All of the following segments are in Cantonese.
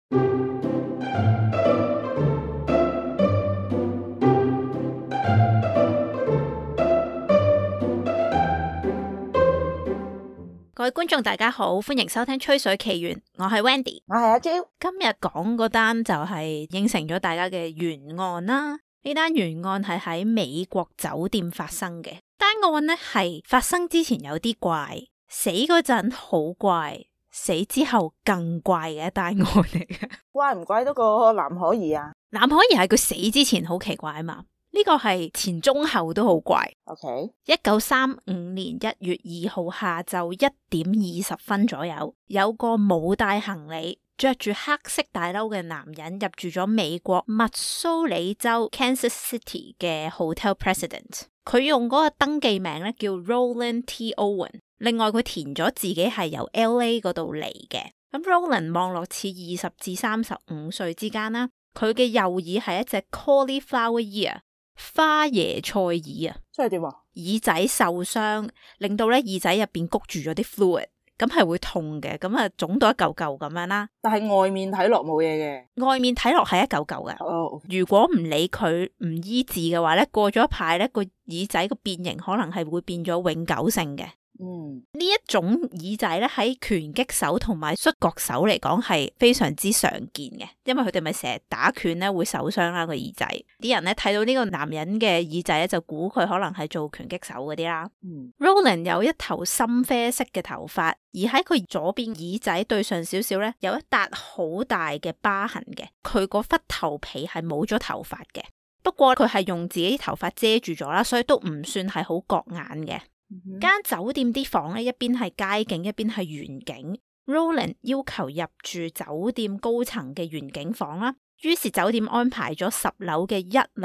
各位觀眾大家好，歡迎收聽吹水奇緣，我係 Wendy， 我係阿 Jo。 今日講嗰單就係應承咗大家嘅懸案啦。呢單懸案係喺美國酒店發生嘅。單案呢係發生之前有啲怪，死嗰陣好怪，死之後更怪嘅一單案嚟嘅。 怪唔怪得個藍可兒啊？ 藍可兒係佢死之前好奇怪啊嘛。呢個係前中後都好怪。 OK， 1935年1月2號下晝1點20分左右，有個冇帶行李、着住黑色大褸嘅男人入住咗美國密蘇里州 Kansas City 嘅 Hotel President。佢用嗰個登記名咧叫 Roland T. Owen。另外佢填咗自己係由 LA 嗰度嚟嘅。咁 Roland 望落似20至35歲之間啦。佢嘅右耳係一隻 cauliflower ear。花椰菜耳啊， 即係點啊？ 耳仔受傷，令到咧耳仔入邊谷住咗啲 fluid， 咁係會痛嘅，咁啊腫到一嚿嚿咁樣啦。 但係外面睇落冇嘢嘅， 外面睇落係一嚿嚿嘅。 哦， 如果唔理佢唔醫治嘅話咧，過咗一排咧個耳仔個變形可能係會變咗永久性嘅。呢一種耳仔咧喺拳擊手同埋摔角手嚟講係非常之常見嘅，因為佢哋咪成日打拳咧會受傷啦個耳仔。啲人咧睇到呢個男人嘅耳仔咧就估佢可能係做拳擊手嗰啲啦。Roland 有一頭深啡色嘅頭髮，而喺佢左邊耳仔對上少少咧有一笪好大嘅疤痕嘅，佢嗰忽頭皮係冇咗頭髮嘅，不過佢係用自己頭髮遮住咗啦，所以都唔算係好覺眼嘅。間酒店啲房咧，一邊係街景，一邊係園景。Roland 要求入住酒店高層嘅園景房啦，於是酒店安排咗10樓嘅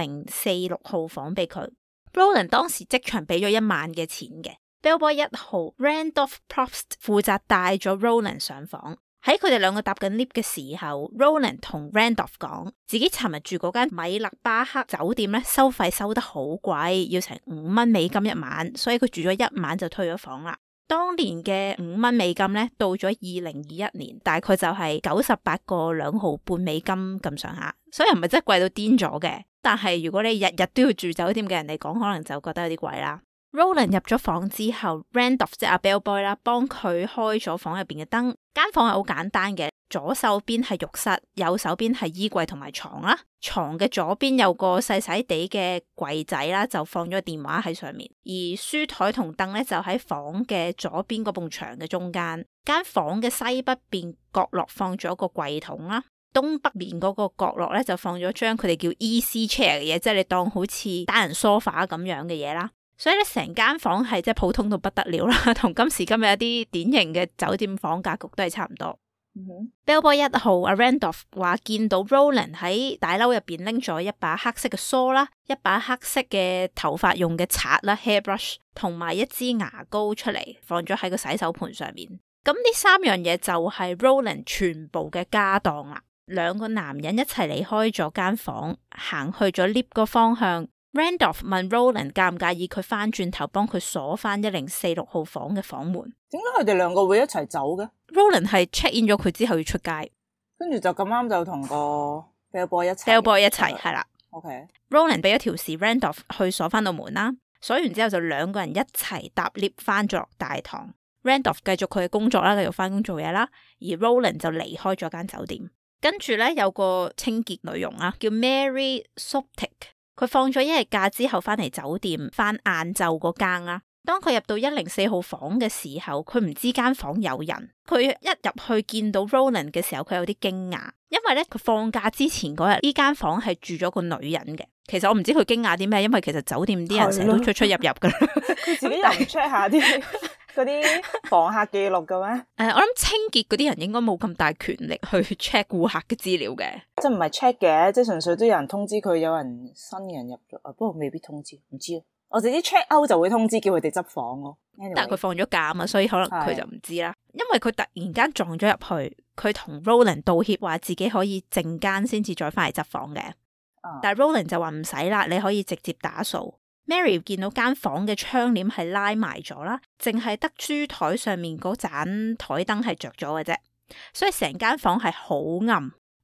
1046號房俾佢。Roland 當時即場俾咗1萬嘅錢嘅。Bellboy 1號 Randolph Probst 負責帶咗 Roland 上房。喺佢哋兩個搭緊 lift 嘅時候 ，Roland 同 Randolph 講自己尋日住嗰間米勒巴克酒店咧，收費收得好貴，要成5蚊美金一晚，所以佢住咗1晚就退咗房啦。當年嘅5蚊美金咧，到咗2021年，大概就係98個2毫半美金咁上下，所以唔係真係貴到癲咗嘅。但係如果你日日都要住酒店嘅人嚟講，可能就覺得有啲貴啦。Roland 入咗房之後 ，Randolph 即係阿 Bellboy 啦，幫佢開咗房入邊嘅燈。間房係好簡單嘅，左手邊係浴室，右手邊係衣櫃同埋床啦。床嘅左邊有個細細地嘅櫃仔啦，就放咗電話喺上面。而書台同凳咧就喺房嘅左邊嗰埲牆嘅中間。間房嘅西北邊角落放咗個櫃桶啦，東北面嗰個角落咧就放咗張佢哋叫 easy chair 嘅嘢，即係你當好似單人梳化咁樣嘅嘢啦。所以咧，成間房係即係普通到不得了啦，同今時今日一啲典型嘅酒店房格局都係差唔多。Bellboy 1號阿 Randolph 話見到 Roland 喺大褸入邊拎咗一把黑色嘅梳啦，一把黑色嘅頭髮用嘅刷啦 hairbrush， 同埋一支牙膏出嚟，放咗喺個洗手盤上面。咁呢3樣嘢就係 Roland 全部嘅家當啦。兩個男人一齊離開咗間房，行去咗 lift 個方向。Randolph 問 Roland 介唔介意佢翻轉頭幫佢鎖翻1046號房嘅房門。 點解佢哋兩個會一齊走嘅？ Roland 係 check in 咗佢之後要出街， 跟住就咁啱就同個 Bellboy 一齊。 Bellboy 一齊係啦。 OK， Roland 俾咗條匙 Randolph 去鎖翻到門啦，鎖完之後就兩個人一齊搭 lift 翻咗落大堂。Randolph 繼續佢嘅工作啦，繼續翻工做嘢啦，而 Roland 就離開咗間酒店。跟住咧有個清潔女傭啦，叫 Mary Soptic。佢放咗1日假之後翻嚟酒店，翻晏晝嗰間啦。當佢入到104號房嘅時候，佢唔知間房有人。佢一入去見到 Roland 嘅時候，佢有啲驚訝，因為咧佢放假之前嗰日呢間房係住咗個女人嘅。其實我唔知佢驚訝啲咩，因為其實酒店啲人成日都出出入入噶啦。 佢自己又唔 check 下啲嗰啲房客記錄嘅咩？ 我諗清潔嗰啲人應該冇咁大權力去 check 顧客嘅資料嘅。 即係唔係 check 嘅，即係純粹都有人通知佢有人新人入咗，不過未必通知，唔知啊。我哋啲 check out 就會通知叫佢哋執房咯。Anyway，但係佢放咗假啊嘛，所以可能佢就唔知啦。因為佢突然間撞咗入去，佢同 Roland 道歉，話自己可以陣間先至再翻嚟執房嘅。但係 Roland 就話唔使啦，你可以直接打掃。Mary 見到間房嘅窗簾係拉埋咗啦，淨係得書台上面嗰盞台燈係着咗嘅啫，所以成間房係好暗。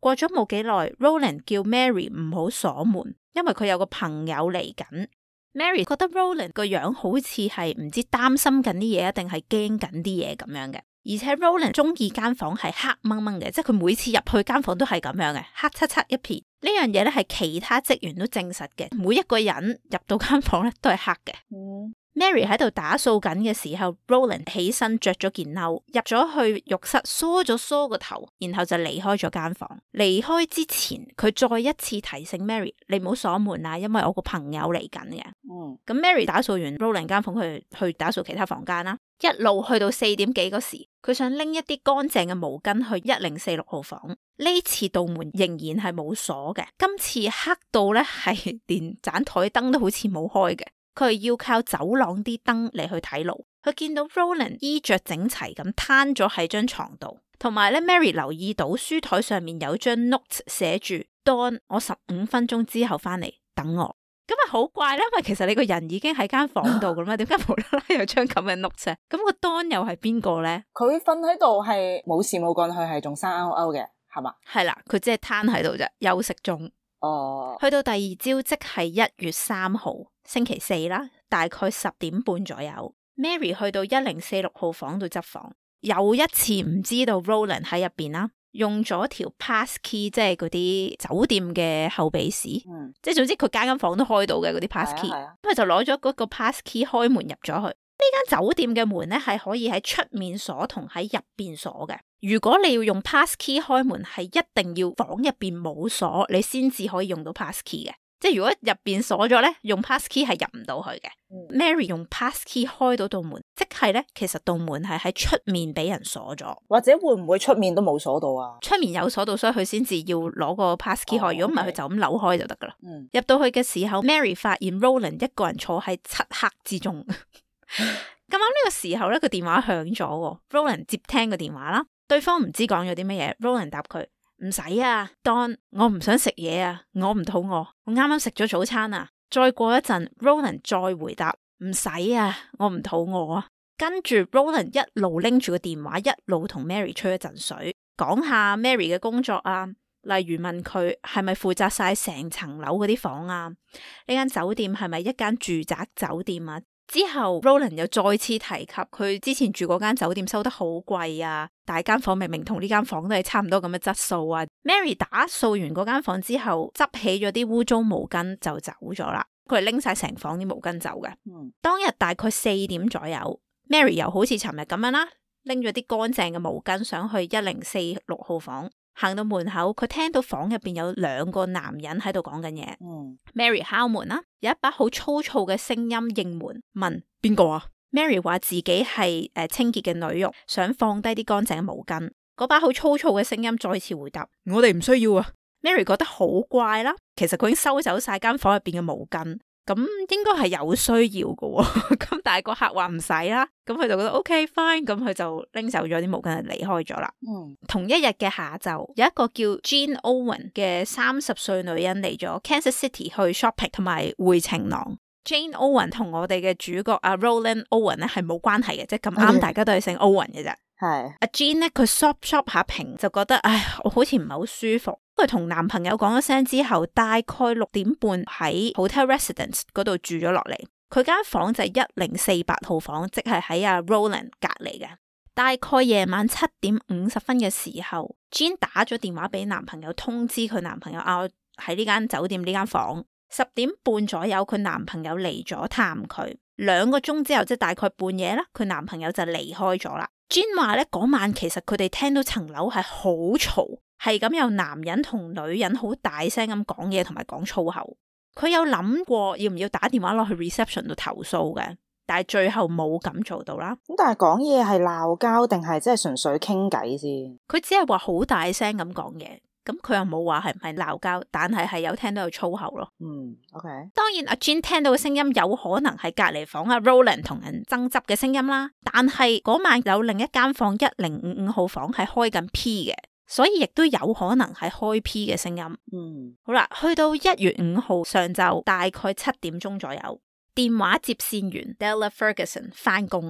過咗冇幾耐 Roland 叫 Mary 唔好鎖門，因為佢有個朋友嚟緊。Mary 覺得 Roland 個樣好似係唔知擔心緊啲嘢啊，定係驚緊啲嘢咁樣嘅。而且 Roland 中意間房係黑掹掹嘅，即係佢每次入去間房都係咁樣嘅，黑漆漆一片。呢樣嘢咧係其他職員都證實嘅，每一個人入到間房咧都係黑嘅。Mary 喺度打掃緊嘅時候 Roland 起身着咗件褸，入咗去浴室梳咗梳個頭，然後就離開咗間房。離開之前佢再一次提醒 Mary 你唔好鎖門啊，因為我個朋友嚟緊嘅。咁 Mary 打掃完 Roland 間房，佢去打掃其他房間啦，一路去到4點幾嗰時，佢想拎一啲乾淨嘅毛巾去1046號房。呢次道門仍然係冇鎖嘅，今次黑到咧係連盞台燈都好似冇開嘅。佢係要靠走廊啲燈嚟去睇路。佢見到 Roland 衣着整齊咁攤咗喺張床度，同埋咧 Mary 留意到書台上面有張 note 寫住 Dawn， 我15分鐘之後翻嚟等我。咁啊好怪咧，因為其實你個人已經喺間房度噶嘛，點解無啦啦有張咁嘅 note 啫？咁個 Dawn 又係邊個咧？佢瞓喺度係冇事冇幹，佢係仲生勾勾嘅，係嘛？ 係啦，佢只係攤喺度啫，休息中。去到第二朝，即係1月3號星期四啦，大概10點半左右 Mary 去到1046號房度執房，又一次唔知道 Roland 喺入邊啦，用咗條 pass key， 即係嗰啲酒店嘅後備匙，即係總之佢間房都開到嘅嗰啲 pass key，咁佢就攞咗嗰個 pass key 開門入咗去。呢間酒店嘅門咧係可以喺出面鎖同喺入邊鎖嘅。如果你要用 pass key 開門，係一定要房入邊冇鎖，你先至可以用到 pass key 嘅。即係如果入邊鎖咗咧，用 pass key 係入唔到去嘅。Mary 用 pass key 開到道門，即係咧其實道門係喺出面俾人鎖咗。 或者會唔會出面都冇鎖到啊？ 出面有鎖到，所以佢先至要攞個 pass key 開。如果唔係，佢就咁扭開就得噶啦。入到去嘅時候 Mary 發現 Roland 一個人坐喺漆黑之中。咁啱呢個時候咧，個電話響咗 Roland 接聽個電話啦，對方唔知講咗啲乜嘢。Roland 答佢唔使啊 Dawn， 我唔想食嘢啊，我唔肚餓，我啱啱食咗早餐啊。再過一陣 Roland 再回答唔使啊，我唔肚餓啊。跟住 Roland 一路拎住個電話，一路同 Mary 吹一陣水，講下 Mary 嘅工作啊，例如問佢係咪負責晒成層樓嗰啲房啊，呢間酒店係咪一間住宅酒店啊。之後 Roland 又再次提及佢之前住嗰間酒店收得好貴啊，大間房明明同呢間房都係差唔多咁嘅質素啊。Mary 打掃完嗰間房之後，執起咗啲污糟毛巾就走咗啦。佢係拎晒成房啲毛巾走嘅。當日大概4點左右 Mary 又好似尋日咁樣啦，拎咗啲乾淨嘅毛巾上去1046號房。行到門口，佢聽到房入邊有2個男人喺度講緊嘢。Mary 敲門啦，有一把好粗糙嘅聲音應門，問邊個啊？ Mary 話自己係清潔嘅女傭，想放低啲乾淨嘅毛巾。嗰把好粗糙嘅聲音再次回答：我哋唔需要啊。Mary 覺得好怪啦，其實佢已經收走晒間房入邊嘅毛巾。咁應該係有需要嘅，咁但係個客話唔使啦，咁佢就覺得 OK fine，咁佢就拎走咗啲毛巾就離開咗啦。同一日嘅下晝，有一個叫 Jean Owen 嘅30歲女人嚟咗 Kansas City 去 shopping 同埋回情郎。Jane Owen 同我哋嘅主角阿 Roland Owen 咧係冇關係嘅，即係咁啱大家都係姓 Owen 嘅啫。係阿 Jean 咧，佢 shop 下屏就覺得，唉，我好似唔係好舒服。佢同男朋友講咗聲之後，大概6點半喺 Hotel Residence 嗰度住咗落嚟。佢間房就係1048號房，即係喺阿 Roland 隔籬嘅。大概夜晚7點50分嘅時候 ，Jean 打咗電話俾男朋友，通知佢男朋友喺呢間酒店呢間房。10點半左右，佢男朋友嚟咗探佢。2個鐘之後，即係大概半夜啦，佢男朋友就離開咗啦。Jean 話咧，嗰晚其實佢哋聽到層樓係好嘈，係咁有男人同女人好大聲咁講嘢同埋講粗口。佢有諗過要唔要打電話落去 reception 度投訴嘅，但係最後冇咁做到啦。 咁但係講嘢係鬧交定係即係純粹傾偈先？ 佢只係話好大聲咁講嘢，咁佢又冇話係唔係鬧交，但係有聽到有粗口咯。 OK。當然阿 Jean 聽到嘅聲音有可能係隔籬房阿 Roland 同人爭執嘅聲音啦，但係嗰晚有另一間房1055號房係開緊 P 嘅，所以亦都有可能係開 P 嘅聲音。好啦，去到1月5號上晝大概7點鐘左右，電話接線員 Della Ferguson 翻工。當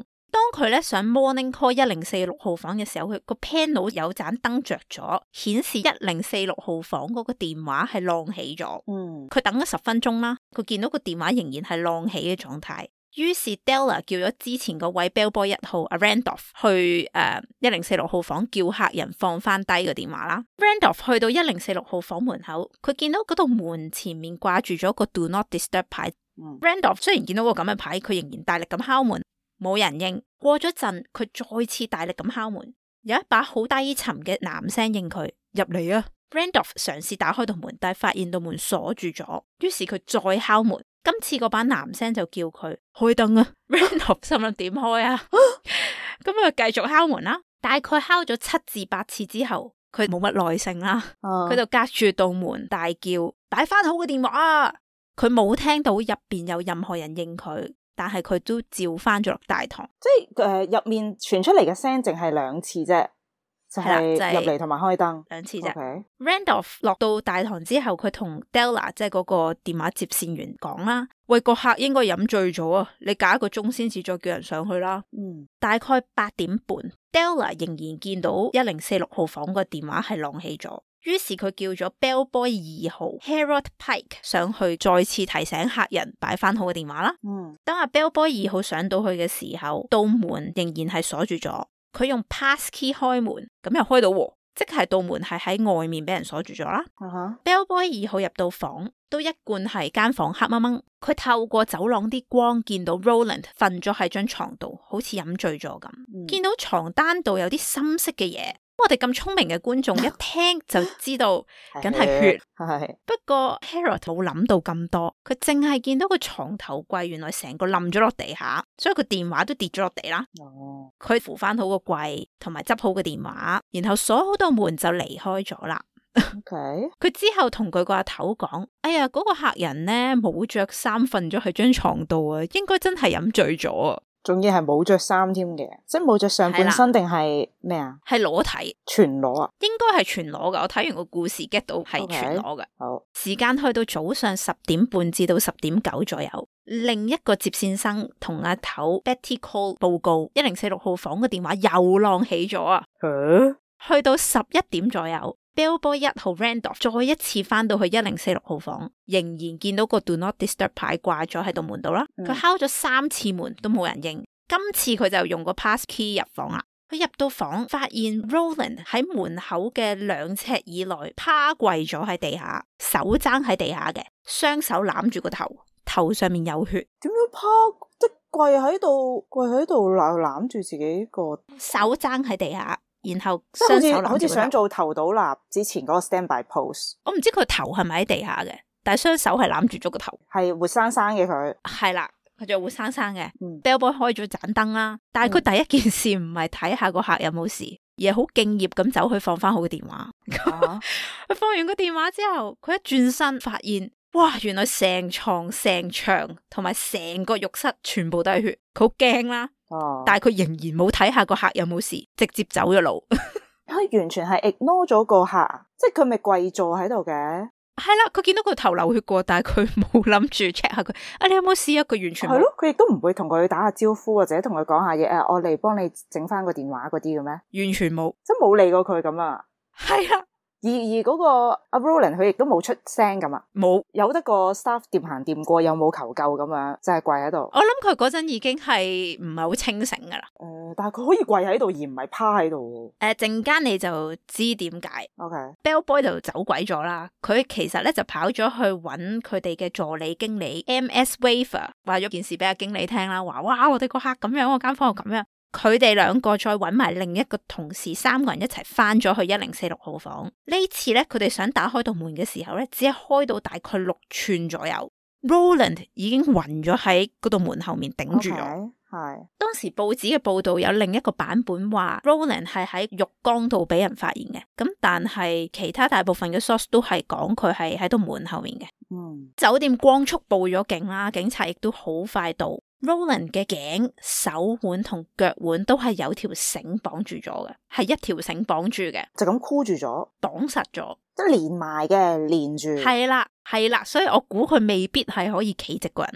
佢咧上 morning call 1046號房嘅時候，佢個 panel 有盞燈着咗，顯示1046號房嗰個電話係晾起咗。佢等咗10分鐘啦，佢見到個電話仍然係晾起嘅狀態。於是 Della 叫咗之前嗰位 bellboy 1號阿 Randolph 去1046號房叫客人放翻低個電話啦。Randolph 去到1046號房門口，佢見到嗰度門前面掛住咗個 Do Not Disturb 牌。Randolph 雖然見到個咁嘅牌，佢仍然大力咁敲門，冇人應。過咗陣，佢再次大力咁敲門，有一把好低沉嘅男聲應佢入嚟啊。Randolph 嘗試打開道門，但係發現道門鎖住咗，於是佢再敲門。今次嗰把男聲就叫佢開燈啊。Randolph 心諗點開啊？咁佢繼續敲門啦。大概敲咗7至8次之後，佢冇乜耐性啦，佢就隔住道門大叫擺翻好個電話啊！佢冇聽到入邊有任何人應佢，但係佢都照翻咗落大堂。 即係入面傳出嚟嘅聲淨係2次啫。就係入嚟同埋開燈 2次啫。 Okay. Randolph 落到大堂之後，佢同 Della 即係嗰個電話接線員講啦，喂，個客應該飲醉咗啊，你隔1個鐘先至再叫人上去啦。大概8點半 Della 仍然見到1046號房個電話係晾起咗，於是佢叫咗 Bellboy 2號 Harold Pike 上去再次提醒客人擺翻好個電話啦。當阿 Bellboy 2號上到去嘅時候，道門仍然係鎖住咗。佢用 passkey 開門，咁又開到喎，即係道門係喺外面俾人鎖住咗啦。Bellboy 2號入到房，都一貫係間房黑掹掹。佢透過走廊啲光見到 Roland 瞓咗喺張床度，好似飲醉咗咁。見到床單度有啲深色嘅嘢。我哋咁聰明嘅觀眾一聽就知道，梗係血。不過 Harold 冇諗到咁多，佢淨係見到個床頭櫃原來成個冧咗落地下，所以個電話都跌咗落地啦。佢扶翻好個櫃，同埋執好個電話，然後鎖好道門就離開咗啦。佢之後同佢個阿頭講：哎呀，嗰個客人呢冇着衫瞓咗喺張床度啊，應該真係飲醉咗啊！ 仲要係冇着衫添嘅，即係冇着上半身定係咩啊？ 係裸體， 全裸啊？應該係全裸噶。我睇完個故事 get 到係全裸嘅。 好， 時間去到早上10點半至到10點9左右，另一個接線生同阿頭 Betty Cole 報告1046號房嘅電話又晾起咗啊！去到11點左右，Bellboy 1號 Randolph 再一次翻到去1046號房，仍然見到個 Do Not Disturb 牌掛咗喺度門度啦。佢敲咗3次門都冇人應，今次佢就用個 passkey 入房啦。佢入到房發現 Roland 喺門口嘅2尺以內趴跪咗喺地下，手踭喺地下嘅，雙手攬住個頭，頭上面有血。 點樣趴？即跪喺度攬住自己個手踭喺地下。然後雙手好似想做頭倒立之前嗰個 standby pose。 我唔知佢頭係咪喺地下嘅，但係雙手係攬住咗個頭， 係活生生嘅佢。係啦，佢就活生生嘅。Bellboy 開咗盞燈啦，但係佢第一件事唔係睇下個客有冇事，而係好敬業咁走去放翻好個電話。佢放完個電話之後，佢一轉身發現，哇！原來成床、成牆同埋成個浴室全部都係血，佢好驚啦。但係佢仍然冇睇下個客有冇事，直接走咗路。 佢完全係 ignore 咗個客，即係佢咪跪坐喺度嘅。 係啦，佢見到佢頭流血過，但係佢冇諗住 check 下佢。你有冇事啊？佢完全係咯，佢亦都唔會同佢打下招呼或者同佢講下嘢。我嚟幫你整翻個電話嗰啲嘅咩？ 完全冇， 即係冇理過佢咁啊。 係啦。 而嗰個阿 Roland 佢亦都冇出聲咁啊， 冇， 有得個 staff 掂行掂過，又冇求救咁樣，就係跪喺度。 我諗佢嗰陣已經係唔係好清醒噶啦。 但係佢可以跪喺度而唔係趴喺度。 陣間你就知點解。 Okay. Bellboy 就走鬼咗啦。佢其實咧就跑咗去揾佢哋嘅助理經理 M.S. Waver， 話咗件事俾阿經理聽啦。話哇，我哋個客咁樣，我間房又咁樣。佢哋2個再揾埋另一個同事，3個人一齊翻咗去1046號房。呢次咧，佢哋想打開道門嘅時候咧，只係開到大概6寸左右。Roland 已經暈咗喺嗰道門後面頂住咗。 係。 當時報紙嘅報道有另一個版本話 Roland 係喺浴缸度俾人發現嘅，咁但係其他大部分嘅 source 都係講佢係喺道門後面嘅。酒店光速報咗警啦，警察亦都好快到。Roland 嘅頸、手腕同腳腕都係有條繩綁住咗嘅，係一條繩綁住嘅， 就咁箍住咗， 綁實咗， 即係連埋嘅，連住。 係啦，所以我估佢未必係可以企直個人咯。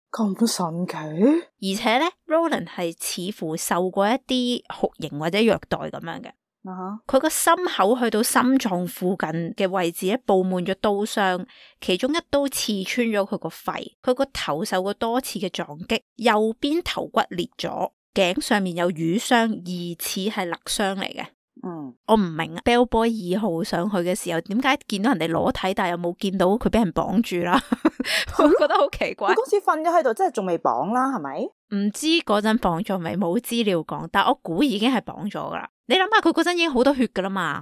咁神奇。 而且咧 Roland 係似乎受過一啲酷刑或者虐待咁樣嘅。佢個心口去到心臟附近嘅位置咧，布滿咗刀傷，其中一刀刺穿咗佢個肺。佢個頭受過多次嘅撞擊，右邊頭骨裂咗，頸上面有瘀傷，疑似係勒傷嚟嘅。我唔明啊 Bellboy 2號上去嘅時候，點解見到人哋裸體，但係又冇見到佢俾人綁住啦？我覺得好奇怪。 嗰時瞓咗喺度，即係仲未綁啦，係咪？ 唔知嗰陣綁咗未，冇資料講，但我估已經係綁咗噶啦。你諗下，佢嗰陣已經好多血噶啦嘛。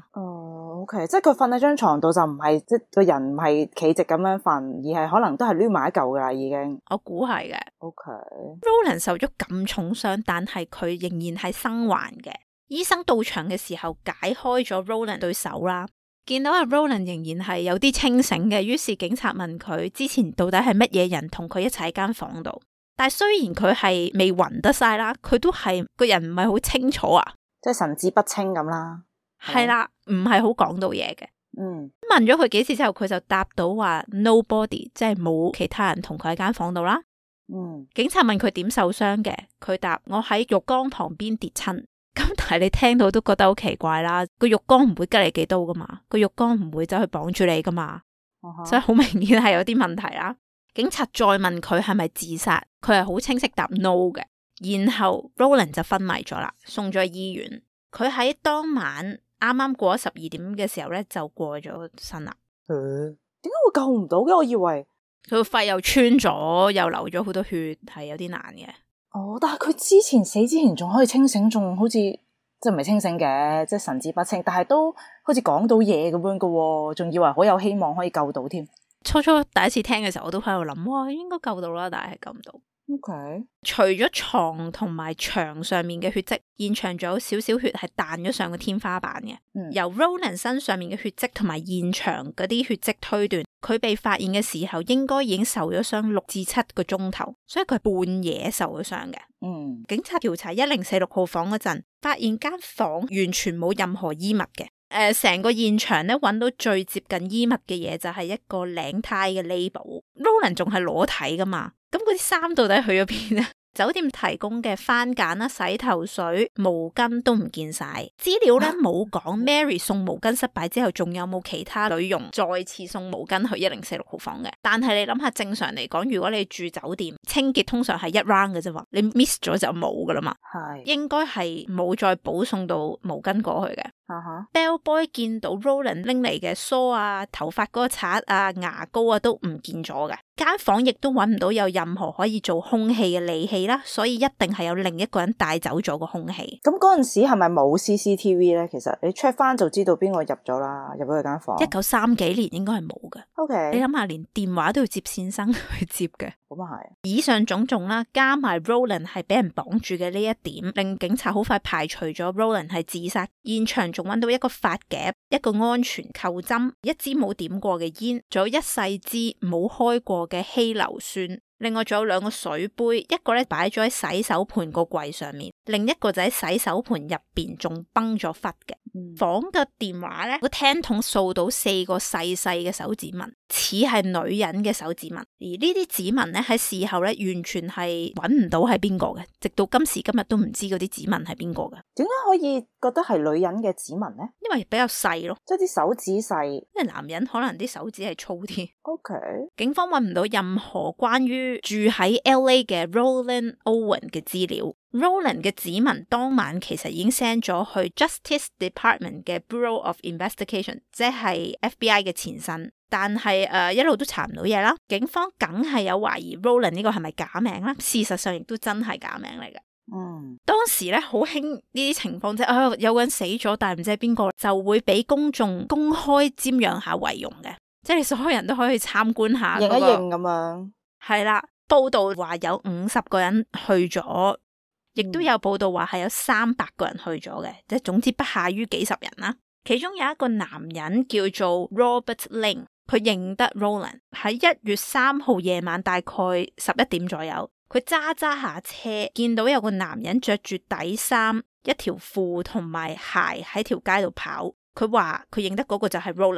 OK， 即係佢瞓喺張床度就唔係，即係個人唔係企直咁樣瞓，而係可能都係攣埋一嚿噶啦，已經。 我估係嘅。Roland 受咗咁重傷，但係佢仍然係生還嘅。醫生到場嘅時候解開咗 Roland 對手啦，見到阿 Roland 仍然係有啲清醒嘅，於是警察問佢之前到底係乜嘢人同佢一齊喺間房度。但係雖然佢係未暈得晒啦，佢都係個人唔係好清楚啊， 即係神志不清咁啦。 係啦，唔係好講到嘢嘅。問咗佢幾次之後，佢就答到話 nobody， 即係冇其他人同佢喺間房度啦。警察問佢點受傷嘅，佢答我喺浴缸旁邊跌親。咁但係你聽到都覺得好奇怪啦，個浴缸唔會吉你幾刀噶嘛，個浴缸唔會走去綁住你噶嘛，所以好明顯係有啲問題啦。警察再問佢係咪自殺，佢係好清晰答 no 嘅。然後 Roland 就昏迷咗啦，送咗去醫院。佢喺當晚啱啱過咗12點嘅時候咧，就過咗身啦。 點解會救唔到嘅？我以為佢個肺又穿咗，又流咗好多血，係有啲難嘅。 但係佢之前死之前仲可以清醒，仲好似即係唔係清醒嘅，即係神志不清，但係都好似講到嘢咁樣嘅，仲以為好有希望可以救到添。 初初第一次聽嘅時候，我都喺度諗，哇，應該救到啦，但係救唔到。 OK， 除咗床同埋牆上面嘅血跡，現場仲有少少血係彈咗上個天花板嘅。由 Roland 身上面嘅血跡同埋現場嗰啲血跡推斷，佢被發現嘅時候應該已經受咗傷6至7個鐘頭，所以佢係半夜受咗傷嘅。警察調查1046號房嗰陣，發現間房完全冇任何衣物嘅。成個現場咧揾到最接近衣物嘅嘢就係一個領呔嘅 label。Roland 仲係裸體噶嘛？咁嗰啲衫到底去咗邊咧？酒店提供嘅番梘啦、洗頭水、毛巾都唔見晒。資料咧冇講 Mary 送毛巾失敗之後，仲有冇其他女傭再次送毛巾去1046號房嘅？但係你諗下，正常嚟講，如果你住酒店，清潔通常係一 round 嘅啫嘛，你 miss 咗就冇噶啦嘛。係應該係冇再補送到毛巾過去嘅。Bellboy 見到 Roland 拎嚟嘅梳啊、頭髮嗰個刷啊、牙膏啊都唔見咗嘅。間房亦都揾唔到有任何可以做空氣嘅利器啦，所以一定係有另一個人帶走咗個空氣。咁嗰陣時係咪冇 CCTV 咧？其實你 check 翻就知道邊個入咗啦，入咗佢間房。 1930幾年應該係冇嘅。 OK， 你諗下，連電話都要接線生去接嘅。 咁啊係。 以上種種啦，加埋 Roland 係俾人綁住嘅呢一點，令警察好快排除咗 Roland 係自殺。現場仲揾到一個髮夾、一個安全扣針、一支冇點過嘅煙，仲有一細支冇開過嘅稀硫酸。另外仲有2個水杯，一個咧擺咗喺洗手盤個櫃上面，另一個就喺洗手盤入邊仲崩咗忽嘅。房嘅電話咧，個聽筒掃到4個細細嘅手指紋，似係女人嘅手指紋。而呢啲指紋咧喺事後咧完全係揾唔到係邊個嘅，直到今時今日都唔知嗰啲指紋係邊個嘅。 點解可以覺得係女人嘅指紋咧？ 因為比較細咯， 即係啲手指細。 因為男人可能啲手指係粗啲。 OK， 警方揾唔到任何關於住喺 LA 嘅 Roland Owen 嘅資料。Roland 嘅指紋當晚其實已經 send 咗去 Justice Department 嘅 Bureau of Investigation， 即係 FBI 嘅前身，但係一路都查唔到嘢啦。警方梗係有懷疑 Roland 呢個係咪假名啦，事實上亦都真係假名嚟嘅。當時咧好興呢啲情況，即係有個人死咗，但係唔知係邊個，就會俾公眾公開瞻仰下遺容嘅，即係所有人都可以參觀下嗰個，認一認咁樣。係啦，報道話有50個人去咗。亦都有報道話係有300個人去咗嘅，即係總之不下於幾十人啦。其中有一個男人叫做 Robert Ling， 佢認得 Roland。喺1月3號夜晚大概11點左右，佢揸下車，見到有個男人着住底衫、一條褲同埋鞋喺條街度跑。佢話佢認得嗰個就係 Roland，因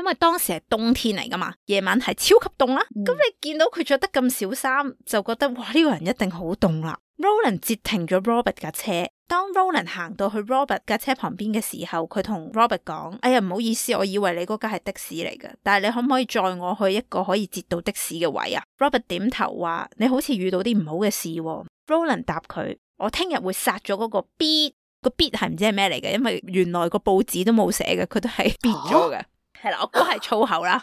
為當時係冬天嚟噶嘛，夜晚係超級凍啦。咁你見到佢着得咁少衫，就覺得哇，呢個人一定好凍啦。Roland 截停咗 Robert 架車，當 Roland 行到去 Robert 架車旁邊嘅時候，佢同 Robert 講：哎呀，唔好意思，我以為你嗰架係的士嚟嘅，但係你可唔可以載我去一個可以截到的士嘅位啊？ Robert 點頭話：你好似遇到啲唔好嘅事喎。Roland 答佢：我聽日會殺咗嗰個 B， 個 B 係唔知係咩嚟嘅，因為原來個報紙都冇寫嘅，佢都係 B 咗嘅。係啦，我估係粗口啦。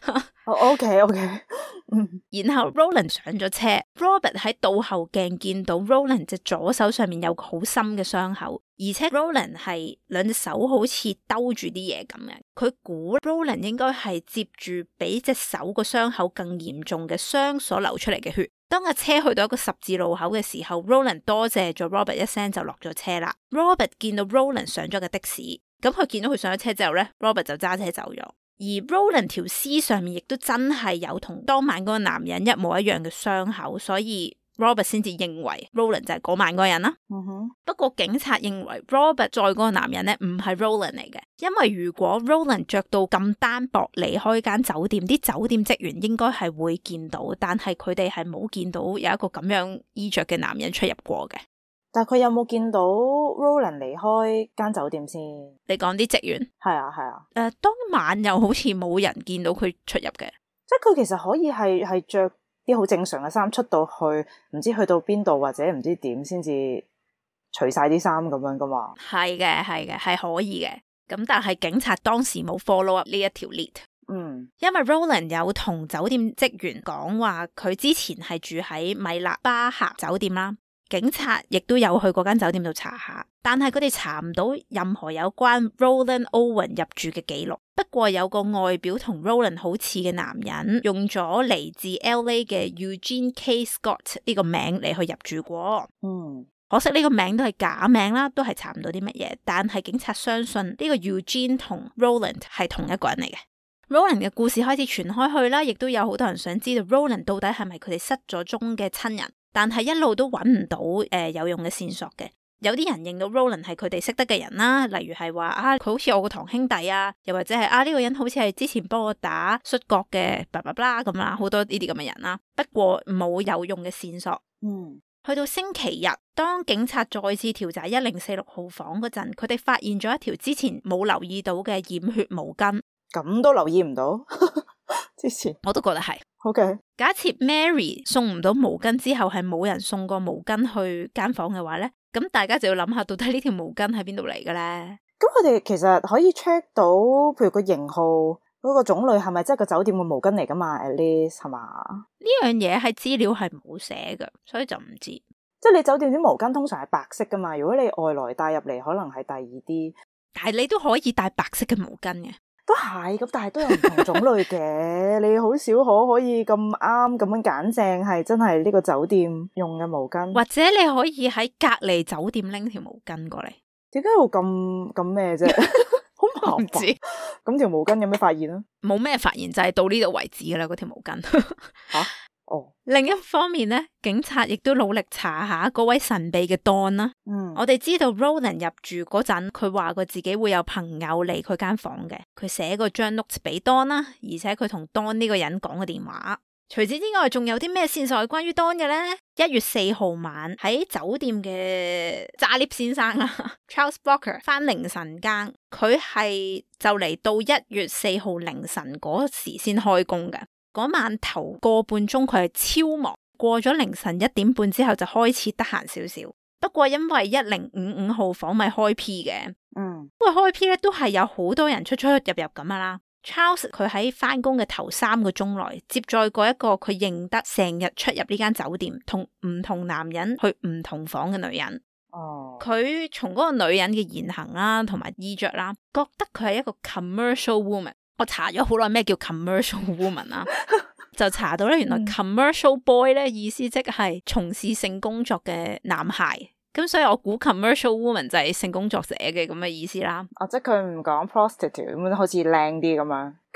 OK。 然後 Roland 上咗車 ，Robert 喺倒後鏡見到 Roland 隻左手上面有個好深嘅傷口，而且 Roland 係兩隻手好似兜住啲嘢咁嘅。佢估 Roland 應該係接住比隻手個傷口更嚴重嘅傷所流出嚟嘅血。當架車去到一個十字路口嘅時候 ，Roland 多謝咗 Robert 一聲就落咗車啦。Robert 見到 Roland 上咗個的士。咁佢見到佢上咗車之後咧 ，Robert 就揸車走咗。而 Roland 條屍上面亦都真係有同當晚嗰個男人一模一樣嘅傷口，所以 Robert 先至認為 Roland 就係嗰晚嗰個人啦。不過警察認為 Robert 載嗰個男人咧唔係 Roland 嚟嘅，因為如果 Roland 着到咁單薄離開間酒店，啲酒店職員應該係會見到，但係佢哋係冇見到有一個咁樣衣着嘅男人出入過嘅。 但係佢有冇見到 Roland 離開間酒店先？ 你講啲職員？係啊。 當晚又好似冇人見到佢出入嘅， 即係佢其實可以係着啲好正常嘅衫出到去，唔知去到邊度或者唔知點先至除晒啲衫咁樣噶嘛？係嘅，係可以嘅。咁但係警察當時冇 follow up 呢一條 lead。因為 Roland 有同酒店職員講話，佢之前係住喺米勒巴克酒店啦。警察亦都有去嗰間酒店度查下，但係佢哋查唔到任何有關 Roland Owen 入住嘅記錄。不過有個外表同 Roland 好似嘅男人，用咗嚟自 LA 嘅 Eugene K. Scott 呢個名嚟去入住過。可惜呢個名都係假名啦，都係查唔到啲乜嘢。但係警察相信呢個 Eugene 同 Roland 係同一個人嚟嘅。Roland 嘅故事開始傳開去啦，亦都有好多人想知道 Roland 到底係咪佢哋失咗蹤嘅親人。但係一路都揾唔到有用嘅線索嘅。有啲人認到 Roland 係佢哋識得嘅人啦，例如係話佢好似我個堂兄弟啊，又或者係呢個人好似係之前幫我打摔角嘅叭叭啦咁啦，好多呢啲咁嘅人啦。不過冇有用嘅線索。去到星期日，當警察再次調查1046號房嗰陣，佢哋發現咗一條之前冇留意到嘅染血毛巾。 咁都留意唔到？之前我都覺得係。 Okay. 假設 Mary 送唔到毛巾之後係冇人送過毛巾去間房嘅話咧，咁大家就要諗下到底呢條毛巾喺邊度嚟嘅咧？ 咁佢哋其實可以 check 到，譬如個型號嗰個種類係咪真係個酒店嘅毛巾嚟噶嘛 ？At least 係嘛？ 呢樣嘢係資料係冇寫嘅，所以就唔知。 即係你酒店啲毛巾通常係白色噶嘛？如果你外來帶入嚟，可能係第二啲。 但係你都可以帶白色嘅毛巾嘅。 都係咁，但係都有唔同種類嘅。你好少可以咁啱咁樣揀正係真係呢個酒店用嘅毛巾， 或者你可以喺隔離酒店拎條毛巾過嚟。 點解要咁咩啫？好麻煩。咁條毛巾有咩發現啊？ 冇咩發現，就係到呢度為止噶啦。嗰條毛巾吓哦。 另一方面咧，警察亦都努力查下嗰位神秘嘅 Don 啦。我哋知道 Roland 入住嗰陣，佢話過自己會有朋友嚟佢間房嘅。佢寫過張 note 俾 Don 啦，而且佢同 Don 呢個人講個電話。除此之外，仲有啲咩線索係關於 Don 嘅咧？1月4號晚喺酒店嘅揸 lift 先生啦，Charles Blocker 翻凌晨更，佢係就嚟到1月4號凌晨嗰時先開工嘅。嗰晚頭個半鐘佢係超忙，過咗凌晨1點半之後就開始得閒少少。不過因為1055號房咪開 P 嘅，不過開 P 咧都係有好多人出出入入咁樣啦。Charles 佢喺翻工嘅頭3個鐘內接載過一個佢認得成日出入呢間酒店同唔同男人去唔同房嘅女人。佢從嗰個女人嘅言行啦同埋衣着啦，覺得佢係一個 commercial woman。我查咗好耐咩叫 commercial woman 啊，就查到咧，原來 commercial boy 咧意思即係從事性工作嘅男孩，咁所以我估 commercial woman 就係性工作者嘅咁嘅意思啦。 即係佢唔講 prostitute 咁好似靚啲咁樣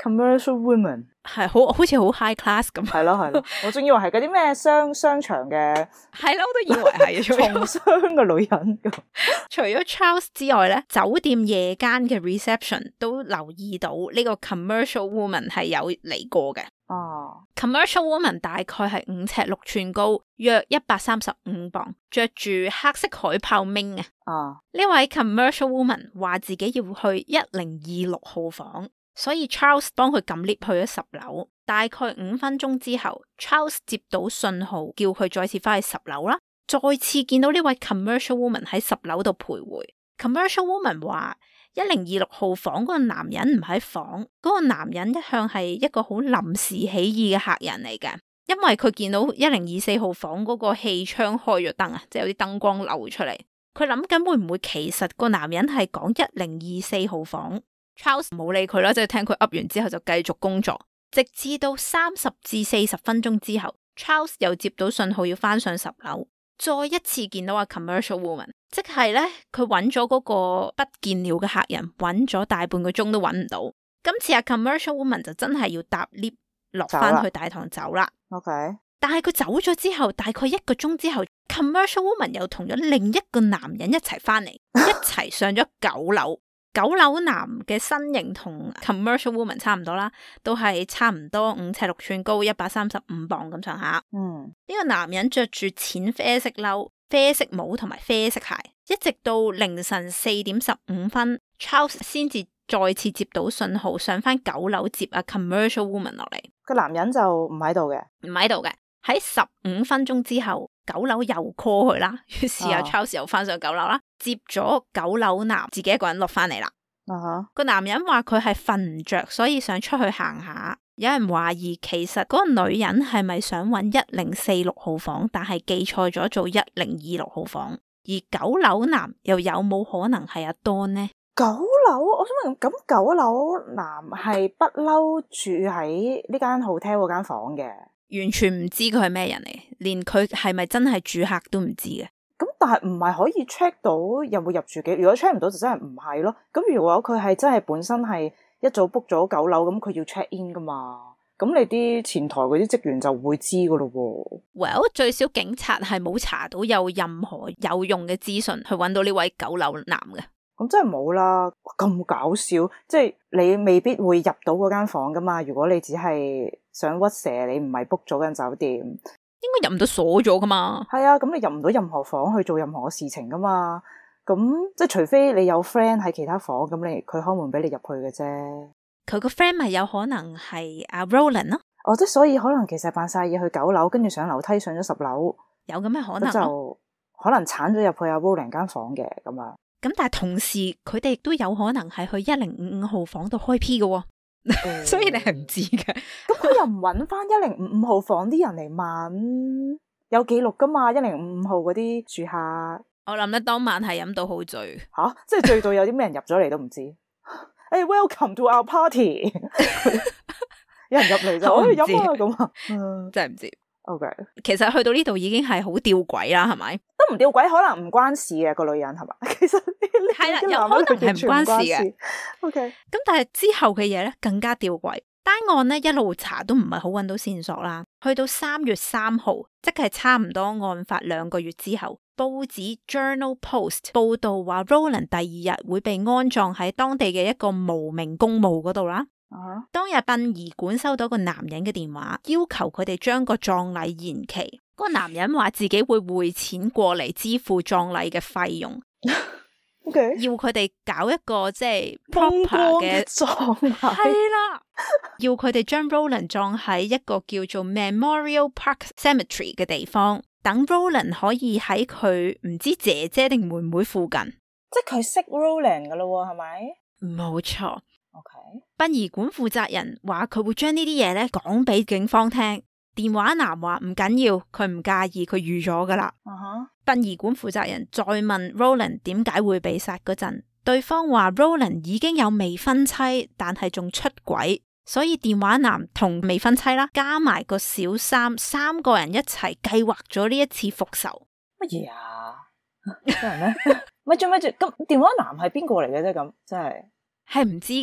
commercial woman 係好似好 high class 咁。 係咯，我仲以為係嗰啲咩商場嘅， 係咯，我都以為係從商嘅女人。 除咗 Charles 之外咧，酒店夜間嘅 reception 都留意到呢個 commercial woman 係有嚟過嘅。commercial woman 大概係5尺6寸高，約135磅，着住黑色海豹มิ้啊。呢位 commercial woman 話自己要去1026號房，所以 Charles 幫佢撳 lift 去咗10樓。大概5分鐘之後 Charles 接到信號，叫佢再次翻去10樓啦。再次見到呢位 commercial woman 喺10樓度徘徊。commercial woman 話1026號房嗰個男人唔喺房，嗰個男人一向係一個好臨時起意嘅客人嚟嘅，因為佢見到1024號房嗰個氣窗開咗燈啊，即係有啲燈光漏出嚟。佢諗緊會唔會其實個男人係講1024號房。Charles 冇理佢啦，即係聽佢噏完之後就繼續工作，直至到30至40分鐘之後 Charles 又接到信號要翻上10樓，再一次見到commercial woman， 即係咧佢揾咗嗰個不見了嘅客人，揾咗大半個鐘都揾唔到。今次commercial woman 就真係要搭 lift 落翻去大堂走啦。 OK， 但係佢走咗之後，大概1個鐘之後 commercial woman 又同咗另一個男人一齊翻嚟，一齊上咗9樓。9樓男嘅身形同 commercial woman 差唔多啦，都係差唔多5尺6寸高，135磅咁上下。呢個男人着住淺啡色褸、啡色帽同埋啡色鞋，一直到凌晨4點15分 Charles 先至再次接到信號上翻9樓接commercial woman 落嚟。 個男人就唔喺度嘅， 喺15分鐘之後9樓又 call 佢啦，於是Charles 又翻上9樓啦，接咗9樓男自己一個人落翻嚟啦。個男人話佢係瞓唔着，所以想出去行下。有人懷疑其實嗰個女人係咪想揾1046號房，但係記錯咗做1026號房。而9樓男又有冇可能係阿 Don 呢 ？9樓，我想問，咁9樓男係不嬲住喺呢間 hotel 嗰間房嘅？ 完全唔知佢係咩人嚟，連佢係咪真係住客都唔知嘅。 咁但係唔係可以 check 到有冇入住記錄？如果 check 唔到就真係唔係咯。咁如果佢係真係本身係一早 book 咗9樓，咁佢要 check in 噶嘛？咁你啲前台嗰啲職員就會知噶咯喎。 Well， 最少警察係冇查到有任何有用嘅資訊去揾到呢位9樓男嘅。 咁真係冇啦，咁搞笑，即係你未必會入到嗰間房噶嘛。如果你只係想屈蛇，你唔係 book 咗間酒店， 應該入唔到鎖咗噶嘛。 係啊，咁你入唔到任何房去做任何事情噶嘛。咁即係除非你有 friend 喺其他房，咁佢開門俾你入去嘅啫。 佢個 friend 咪有可能係阿 Roland 咯。 即係所以可能其實扮晒嘢去9樓，跟住上樓梯上咗10樓， 有咁嘅可能， 就可能鏟咗入去阿 Roland 間房嘅咁啊。 咁但係同時佢哋亦都有可能係去1055號房度開 P 嘅，所以你係唔知嘅。 咁佢又唔揾翻1055號房啲人嚟問，有記錄噶嘛？1055號嗰啲住客， 我諗咧當晚係飲到好醉， 即係醉到有啲咩人入咗嚟都唔知。Welcome to our party， 有人入嚟就可以飲啊咁啊， 真係唔知。 OK， 其實去到呢度已經係好吊詭啦，係咪？ 都唔吊詭，可能唔關事嘅個女人係嘛？其實係啦，有可能係唔關事嘅。 OK， 咁但係之後嘅嘢咧更加吊詭。單案咧一路查都唔係好揾到線索啦。去到3月3號，即係差唔多案發2個月之後，報紙 Journal Post 報道話 Roland 第2日會被安葬喺當地嘅一個無名公墓嗰度啦。當日殯儀館收到個男人嘅電話，要求佢哋將個葬禮延期。嗰個男人話自己會匯錢過嚟支付葬禮嘅費用。 Okay. 要佢哋搞一個即係 proper 嘅葬禮， 係啦，要佢哋將 Roland 葬喺一個叫做 Memorial Park Cemetery 嘅地方，等 Roland 可以喺佢唔知姐姐定妹妹附近。 即係佢識 Roland 噶咯，係咪？ 冇錯。 OK， 殯儀館負責人話佢會將呢啲嘢咧講俾警方聽。電話男話唔緊要，佢唔介意，佢預咗噶啦。殯儀館負責人再問 Roland 點解會被殺嗰陣，對方話 Roland 已經有未婚妻，但係仲出軌，所以電話男同未婚妻啦，加埋個小三，3個人一齊計劃咗呢一次復仇。 乜嘢啊？真係咩？咪住，咁電話男係邊個嚟嘅啫？咁真係唔知嘅。咁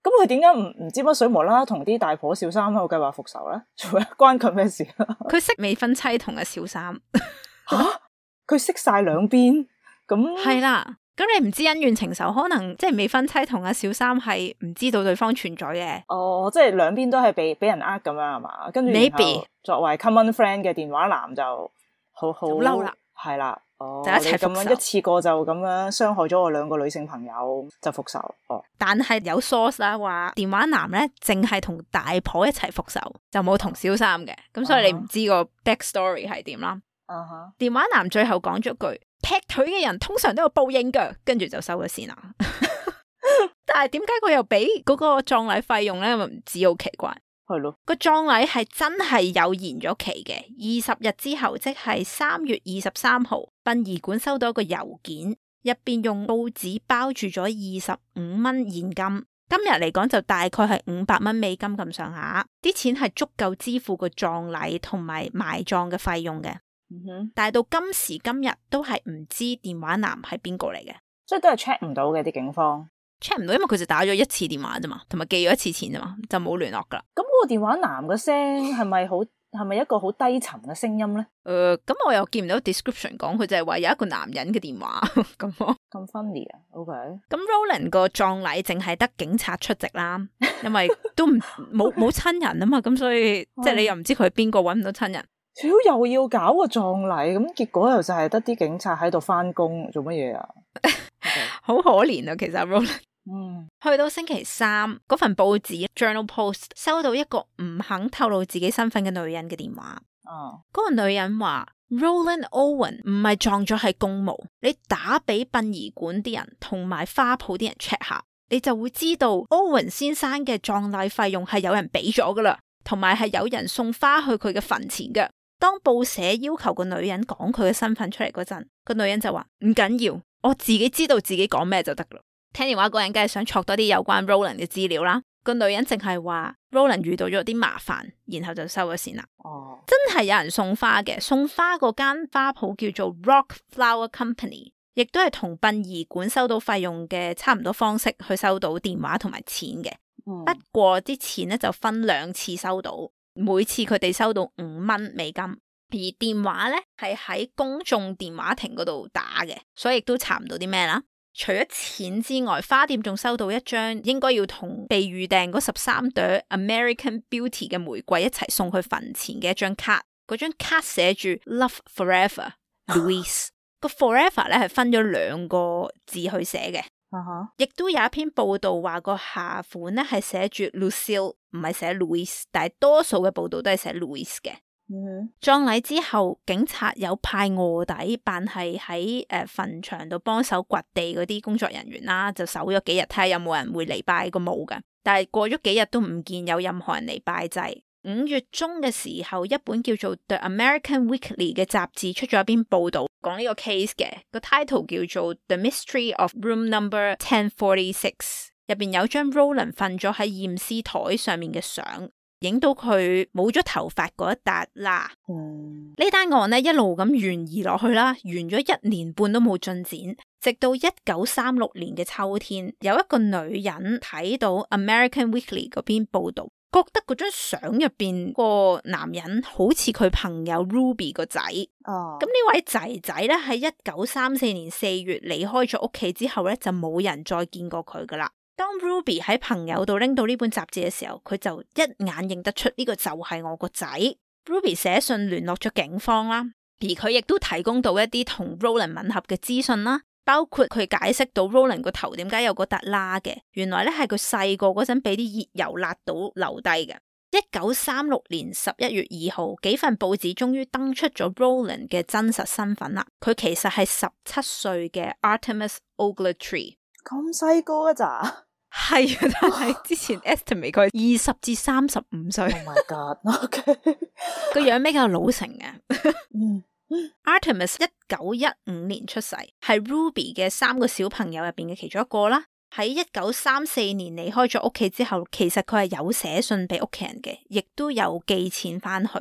咁佢點解唔知乜水無啦啦同啲大婆小三喺度計劃復仇咧？做咩關佢咩事啊？ 佢識未婚妻同阿小三吓，佢識晒兩邊，咁係啦。咁你唔知恩怨情仇，可能即係未婚妻同阿小三係唔知道對方存在嘅。 哦，即係兩邊都係俾人呃咁樣係嘛？跟住 Maybe 作為 common friend 嘅電話男就好嬲啦， 係啦，哦， 就一齊復仇， 一次過就咁樣傷害咗我兩個女性朋友就復仇。哦， 但係有 source 啦話電話男咧淨係同大婆一齊復仇，就冇同小三嘅。咁所以你唔知個 back story 係點啦。電話男最後講咗句，劈腿嘅人通常都有報應噶，跟住就收咗線啦。但係點解佢又俾嗰個葬禮費用咧？唔知，好奇怪。 係咯， 個葬禮係真係有延咗期嘅。20日之後，即係3月23號，殯儀館收到一個郵件，入邊用報紙包住咗25蚊現金。今日嚟講就大概係500蚊美金咁上下，啲錢係足夠支付個葬禮同埋埋葬嘅費用嘅。但係到今時今日都係唔知電話男係邊個嚟嘅， 所以都係 check 唔到嘅，啲警方 check 唔到，因為佢就打咗一次電話啫嘛，同埋寄咗一次錢啫嘛，就冇聯絡噶。 咁嗰個電話男嘅聲係咪一個好低沉嘅聲音咧？ 咁我又見唔到 description 講，佢就係話有一個男人嘅電話咁咯。 咁 funny 啊 ，OK。 咁 Roland 個葬禮淨係得警察出席啦，因為都冇親人啊嘛，咁所以即係你又唔知佢係邊個，搵唔到親人。 又要搞個葬禮，咁結果又就係得啲警察喺度翻工，做乜嘢啊？ 好可憐啊，其實 Roland。去到星期3，嗰份報紙 Journal Post 收到一個唔肯透露自己身份嘅女人嘅電話。嗰個女人話 Roland Owen 唔係撞咗係公墓，你打俾殯儀館啲人同埋花鋪啲人 check 下，你就會知道 Owen 先生嘅葬禮費用係有人俾咗噶啦，同埋係有人送花去佢嘅墳前嘅。當報社要求個女人講佢嘅身份出嚟嗰陣，個女人就話唔緊要，我自己知道自己講咩就得啦。聽電話嗰人梗係想撮多啲有關 Roland 嘅資料啦。個女人淨係話 Roland 遇到咗啲麻煩，然後就收咗線啦。真係有人送花嘅，送花嗰間花鋪叫做 Rock Flower Company， 亦都係同殯儀館收到費用嘅差唔多方式去收到電話同埋錢嘅。不過啲錢咧就分2次收到。每次佢哋收到5蚊美金，而電話咧係喺公眾電話亭嗰度打嘅，所以亦都查唔到啲咩啦。除咗錢之外，花店仲收到一張應該要同被預訂嗰13朵 American Beauty 嘅玫瑰一齊送去墳前嘅一張卡。嗰張卡寫住 Love Forever Louise， 個 Forever 咧係分咗2個字去寫嘅。亦都有一篇報道話個下款咧係寫住 Lucille， 唔係寫 Louise， 但係多數嘅報道都係寫 Louise 嘅。葬禮之後，警察有派臥底扮係喺墳場度幫手掘地嗰啲工作人員啦，就守咗幾日睇下有冇人會嚟拜個墓嘅。但係過咗幾日都唔見有任何人嚟拜祭。5月中嘅時候，一本叫做 The American Weekly 嘅雜誌出咗一篇報道，講呢個 case 嘅，個 title 叫做 The Mystery of Room Number 1046， 入邊有張 Roland 瞓咗喺驗屍台上面嘅相，影到佢冇咗頭髮嗰一笪啦。呢單案呢一路咁懸疑落去啦，懸咗1年半都冇進展，直到1936年嘅秋天，有一個女人睇到 American Weekly 嗰篇報道，覺得嗰張相入邊個男人好似佢朋友 Ruby 個仔。咁呢位仔仔咧喺1934年4月離開咗屋企之後咧，就冇人再見過佢噶啦。當 Ruby 喺朋友度拎到呢本雜誌嘅時候，佢就一眼認得出呢個就係我個仔。Ruby 寫信聯絡咗警方啦，而佢亦都提供到一啲同 Roland 吻合嘅資訊啦。包括佢解釋到 Roland 個頭點解有嗰笪疤嘅，原來咧係佢細個嗰陣俾啲熱油辣到留低嘅。1936年11月2號，幾份報紙終於登出咗 Roland 嘅真實身份啦。佢其實係17歲嘅 Artemis Ogletree。 咁細個啊咋？ 係啊，但係之前 estimate 佢20至35歲。 Oh my god！OK， 個樣比較老成嘅。Artemis 1915年出世，係 Ruby 嘅3個小朋友入邊嘅其中一個啦。喺1934年離開咗屋企之後，其實佢係有寫信俾屋企人嘅，亦都有寄錢翻去。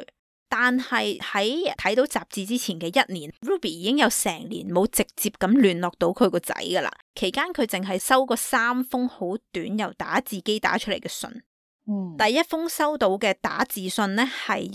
但係喺睇到雜誌之前嘅1年 ，Ruby 已經有成年冇直接咁聯絡到佢個仔噶啦。期間佢淨係收過3封好短由打字機打出嚟嘅信。第一封收到嘅打字信呢，係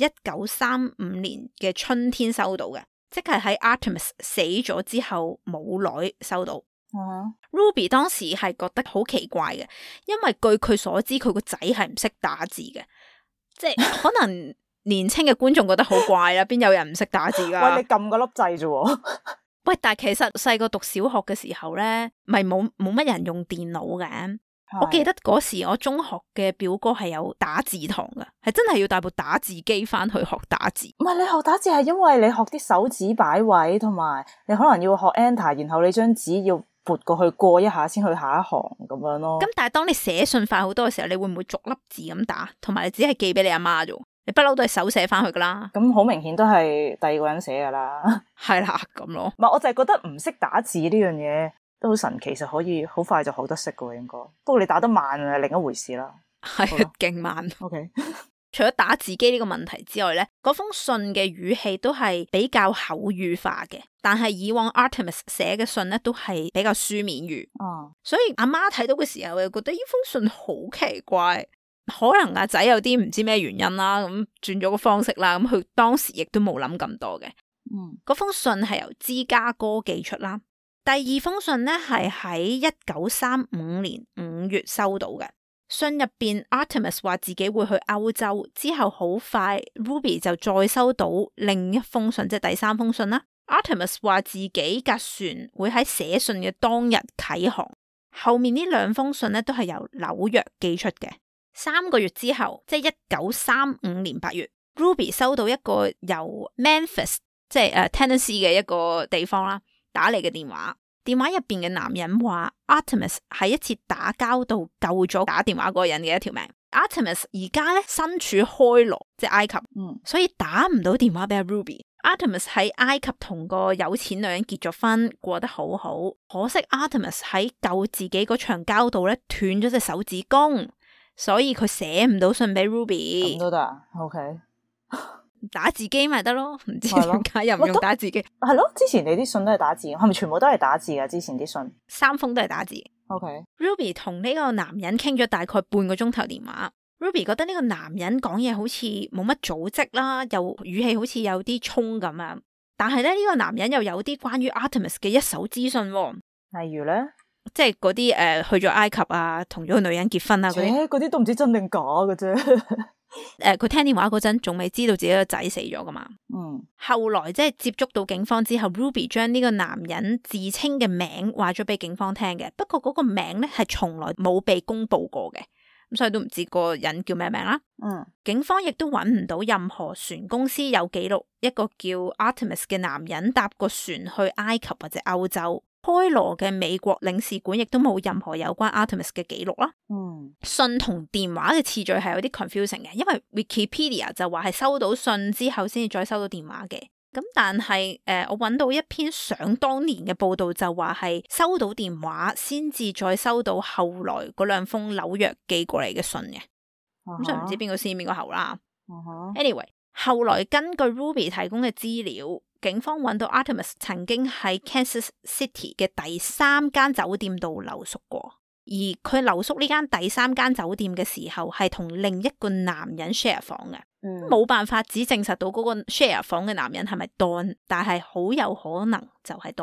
1935年嘅春天收到嘅，即係喺 Artemis 死咗之後冇耐收到。Ruby 當時係覺得好奇怪嘅，因為據佢所知，佢個仔係唔識打字嘅，即係可能。年輕嘅觀眾覺得好怪啦，邊有人唔識打字噶？ 喂，你撳個粒掣啫。 喂，但係其實細個讀小學嘅時候咧，咪冇乜人用電腦嘅。我記得嗰時我中學嘅表哥係有打字堂噶，係真係要帶部打字機翻去學打字。 唔係，你學打字係因為你學啲手指擺位，同埋你可能要學 enter，然後你張紙要撥過去過一下先去下一行咁樣咯。咁但係當你寫信快好多嘅時候，你會唔會逐粒字咁打？同埋你只係寄俾你阿媽啫？你不嬲都係手寫翻去噶啦， 咁好明顯都係第二個人寫噶啦， 係啦咁咯。 唔係，我就係覺得唔識打字呢樣嘢都好神奇，其實可以好快就學得識噶應該。不過你打得慢係另一回事啦， 係勁慢。 OK， 除咗打字機呢個問題之外咧，嗰封信嘅語氣都係比較口語化嘅，但係以往 Artemis 寫嘅信咧都係比較書面語。所以阿媽睇到嘅時候又覺得呢封信好奇怪。可能阿仔有啲唔知咩原因啦，咁轉咗個方式啦，咁佢當時亦都冇諗咁多嘅。嗰封信係由芝加哥寄出啦。第二封信呢係喺1935年5月收到嘅。信入邊 Artemis 話自己會去歐洲，之後好快 Ruby 就再收到另一封信，即係第3封信啦。Artemis 話自己架船會喺寫信嘅當日啟航。後面呢2封信呢都係由紐約寄出嘅。3個月之後，即係1935年8月 ，Ruby 收到一個由 Memphis， 即係Tennessee 嘅一個地方啦，打嚟嘅電話。電話入邊嘅男人話 Artemis 喺一次打交度救咗打電話嗰個人嘅一條命。Artemis 而家咧身處開羅，即係埃及，所以打唔到電話俾阿 Ruby。Artemis 喺埃及同個有錢女人結咗婚，過得好好。可惜 Artemis 喺救自己嗰場交度咧斷咗隻手指公。所以佢寫唔到信俾 Ruby， 咁都得，OK， 打字機咪得咯，唔知點解又唔用打字機？ 係咯，之前你啲信都係打字，係咪全部都係打字啊？之前啲信 3封都係打字。OK，Ruby 同呢個男人傾咗大概半個鐘頭電話。Ruby 覺得呢個男人講嘢好似冇乜組織啦，又語氣好似有啲衝咁樣。但係咧呢個男人又有啲關於 Artemis 嘅一手資訊， 例如咧。 即係嗰啲去咗埃及啊，同咗個女人結婚啊嗰啲都唔知真定假嘅啫。 佢聽電話嗰陣仲未知道自己個仔死咗噶嘛。後來即係接觸到警方之後 ，Ruby 將呢個男人自稱嘅名話咗俾警方聽嘅。不過嗰個名咧係從來冇被公布過嘅，咁所以都唔知個人叫咩名啦。警方亦都揾唔到任何船公司有記錄一個叫 Artemis 嘅男人搭過船去埃及或者歐洲。開羅嘅美國領事館亦都冇任何有關 Artemis 嘅記錄啦。信同電話嘅次序係有啲 confusing 嘅，因為 Wikipedia 就話係收到信之後先至再收到電話嘅。咁但係我揾到一篇想當年嘅報道就話係收到電話先至再收到後來嗰2封紐約寄過嚟嘅信嘅。咁所以唔知邊個先邊個後啦。Anyway， 後來根據 Ruby 提供嘅資料，警方揾到 Artemis 曾經喺 Kansas City 嘅第3間酒店度留宿過，而佢留宿呢間第3間酒店嘅時候係同另一個男人 share 房嘅，冇辦法只證實到嗰個 share 房嘅男人係咪 Don， 但係好有可能就係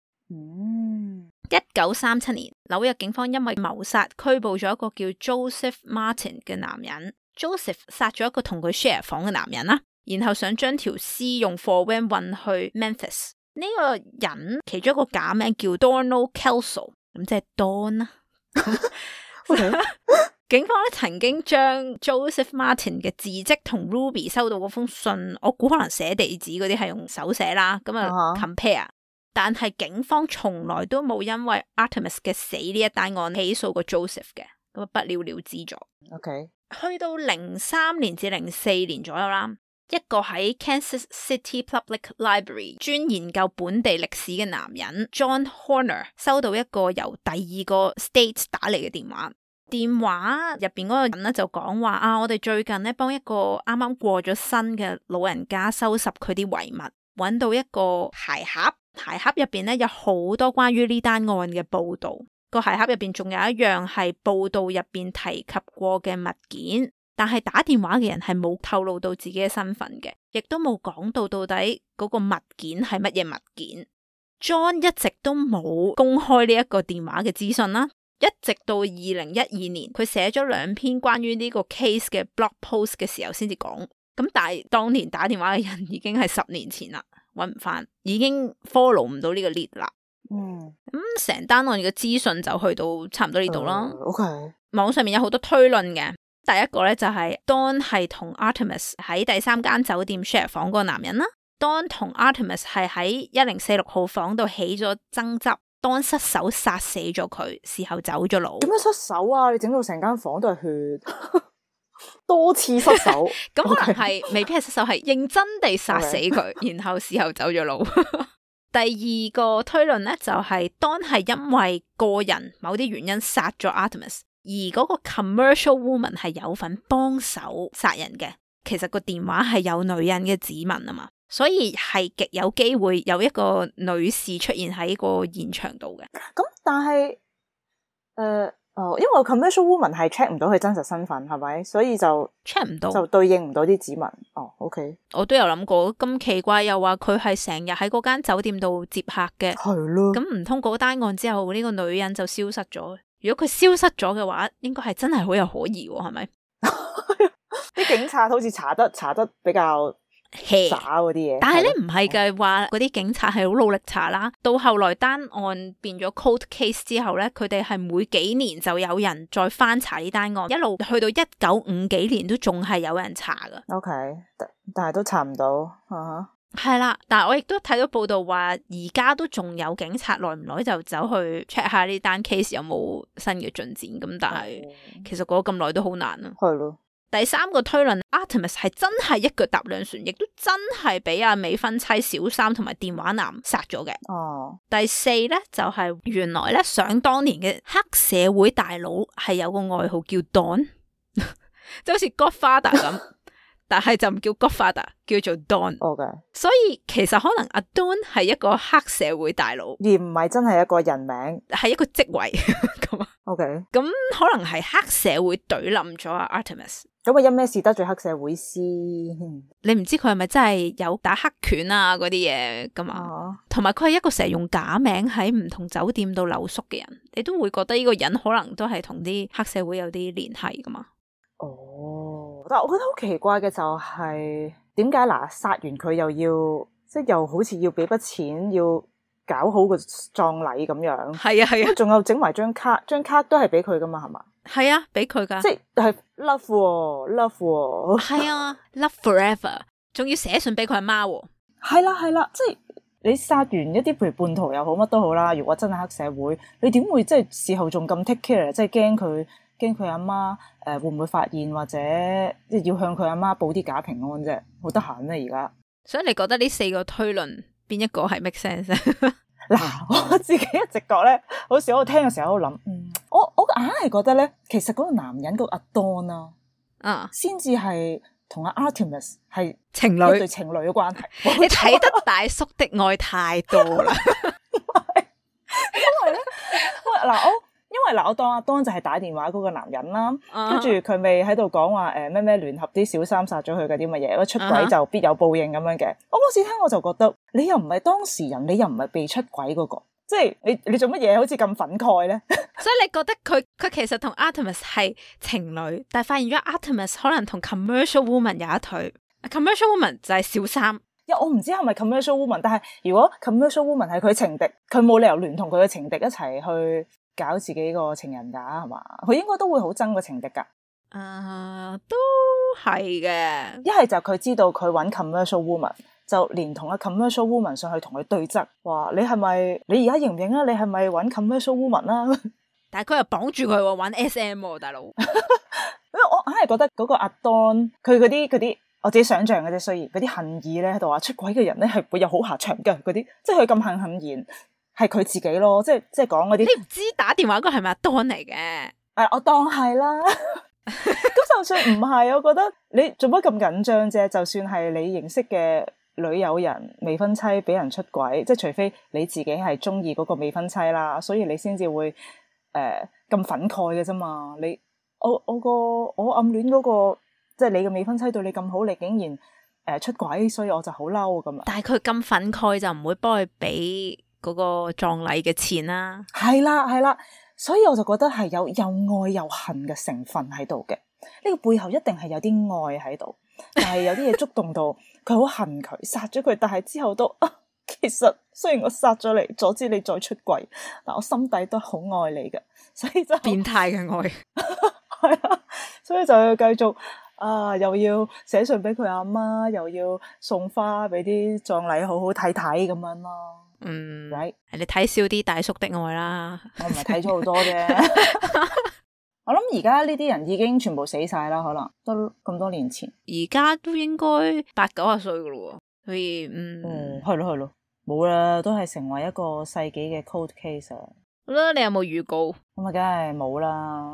Don。1937年，紐約警方因為謀殺拘捕咗一個叫 Joseph Martin 嘅男人。Joseph 殺咗一個同佢 share 房嘅男人啦。然後想將條屍用貨 van 運去 Memphis。呢個人其中一個假名叫 Donald Kelso， 咁即係 Don 啦。警方咧曾經將 Joseph Martin 嘅字跡同 Ruby 收到嗰封信，我估可能寫地址嗰啲係用手寫啦，咁啊 compare。但係警方從來都冇因為 Artemis 嘅死呢一單案起訴過 Joseph 嘅，咁啊不了了之咗。 OK， 去到03年至04年左右啦。一個喺 Kansas City Public Library 專研究本地歷史嘅男人 John Horner 收到一個由第2個 state 打嚟嘅電話， 電話入邊嗰個人咧就講話啊，我哋最近咧幫一個啱啱過咗身嘅老人家收拾佢啲遺物，揾到一個鞋盒，鞋盒入邊咧有好多關於呢單案嘅報道，個鞋盒入邊仲有一樣係報道入邊提及過嘅物件，但係打電話嘅人係冇透露到自己嘅身份嘅，亦都冇講到到底嗰個物件係乜嘢物件。John 一直都冇公開呢一個電話嘅資訊啦。一直到2012年，佢寫咗2篇關於呢個 case 嘅 blog post 嘅時候先至講。咁但係當年打電話嘅人已經係10年前啦，搵唔翻，已經 follow 唔到呢個 lead 啦。咁成單案嘅資訊就去到差唔多呢度啦。 OK， 網上面有好多推論嘅。第一個咧就係 Dawn 係同 Artemis 喺第3間酒店 share 房嗰個男人啦。Dawn 同 Artemis 係喺1046號房度起咗爭執。當失手殺死咗佢，事後走咗佬。 點樣失手啊？你整到成間房都係血，多次失手。 咁可能係未必係失手，係認真地殺死佢，然後事後走咗佬。第二個推論咧就係 Dawn 係因為個人某啲原因殺咗 Artemis， 而嗰個 commercial woman 係有份幫手殺人嘅。其實個電話係有女人嘅指紋啊嘛。所以係極有機會有一個女士出現喺個現場度嘅。 咁但係因為 commercial woman 係 check 唔到佢真實身份係咪？所以就 check 唔到， 就對應唔到啲指紋。OK。我都有諗過，咁奇怪又話佢係成日喺嗰間酒店度接客嘅。 係咯。 咁唔通嗰單案之後呢個女人就消失咗？如果佢消失咗嘅話，應該係真係好有可疑喎，係咪？ 啲警察好似查得比較渣嗰啲嘢， 但係咧唔係嘅話，嗰啲警察係好努力查啦。到後來單案變咗 cold case 之後咧，佢哋係每幾年就有人再翻查呢單案，一路去到1950幾年都仲係有人查噶。 OK， 但係都查唔到。 係啦，但係我亦都睇到報道話，而家都仲有警察耐唔耐就走去 check 下呢單 case 有冇新嘅進展。咁但係其實過咗咁耐都好難啊。 係咯。 第3個推論 Artemis 係真係一腳踏兩船，亦都真係俾阿未婚妻小三同埋電話男殺咗嘅。第4咧就係原來咧想當年嘅黑社會大佬係有個外號叫 Don， 就好似 Godfather 咁，但係就唔叫 Godfather， 叫做 Don。所以其實可能阿 Don 係一個黑社會大佬， 而唔係真係一個人名， 係一個職位咁啊。咁可能係黑社會懟冧咗阿 Artemis。 咁因咩事得罪黑社會先？ 你唔知佢係咪真係有打黑拳啊嗰啲嘢噶嘛？同埋佢係一個成日用假名喺唔同酒店度留宿嘅人，你都會覺得呢個人可能都係同啲黑社會有啲聯繫噶嘛？ 但係我覺得好奇怪嘅就係點解嗱殺完佢又要即係又好似要俾筆錢要搞好個葬禮咁樣？係啊，仲有整埋張卡都係俾佢噶嘛？係嘛？ 係啊，俾佢噶， 即係 love 喎， 係啊 ，love forever， 仲要寫信俾佢阿媽。 係啦，即係你殺完一啲譬如叛徒又好乜都好啦，如果真係黑社會，你點會即係事後仲咁 take care， 即係驚佢阿媽會唔會發現或者即係要向佢阿媽報啲假平安啫？好得閒咩而家？所以你覺得呢4個推論邊一個係 make sense？嗱，我自己一直覺咧，好似我聽嘅時候喺度諗，我硬係覺得咧，其實嗰個男人個阿 Dawn 先至係同阿 Artemis 係情侶，一對情侶嘅關係。你睇得大叔的愛太多啦，因為我當阿 Dawn 就係打電話嗰個男人啦，跟住佢咪喺度講話咩聯合啲小三殺咗佢嗰啲乜嘢，出軌就必有報應咁樣嘅。我嗰時聽我就覺得，你又唔係當事人，你又唔係被出軌嗰個，即係你做乜嘢好似咁憤慨咧？所以你覺得佢其實同 Artemis 係情侶，但係發現咗 Artemis 可能同 commercial woman 有一腿。commercial woman 就係小三。我唔知係咪 commercial woman， 但係如果 commercial woman 係佢情敵，佢冇理由聯同佢嘅情敵一齊去搞自己個情人噶，係嘛？佢應該都會好憎個情敵噶。都係嘅。一係就佢知道佢揾 commercial woman， 就連同阿 commercial woman 上去同佢對質，話你係咪你而家認唔認啊？你係咪揾 commercial woman 啊？但係佢又綁住佢玩 SM， 大佬。因為我硬係覺得嗰個阿 Dawn 佢嗰啲。我自己想象嘅啫，雖然嗰啲恨意咧喺度話出軌嘅人咧係會有好下場嘅，嗰啲即係佢咁恨言係佢自己咯，即係講嗰啲。你唔知打電話嗰個係咪阿 Dawn 嚟嘅？ 我當係啦。咁就算唔係，我覺得你做乜咁緊張啫？就算係你認識嘅女友人未婚妻俾人出軌，即係除非你自己係中意嗰個未婚妻啦，所以你先至會咁憤慨嘅啫嘛。我暗戀嗰個即係你嘅未婚妻對你咁好，你竟然出軌，所以我就好嬲咁。 但係佢咁憤慨就唔會幫佢俾嗰個葬禮嘅錢啦。 係啦，所以我就覺得係有又愛又恨嘅成分喺度嘅。呢個背後一定係有啲愛喺度，但係有啲嘢觸動到佢好恨佢，殺咗佢，但係之後都其實雖然我殺咗你，阻止你再出軌，但我心底都好愛你嘅，所以就變態嘅愛。 係啊，所以就要繼續又要寫信俾佢阿媽，又要送花俾啲葬禮好好睇睇咁樣咯。right? 你睇少啲大叔的愛啦。 我唔係睇咗好多啫。我諗而家呢啲人已經全部死晒啦，可能都咁多年前， 而家都應該80-90歲噶咯，所以係咯，冇啦，都係成為一個世紀嘅 cold case 啊。 好啦，你有冇預告？ 咁啊，梗係冇啦。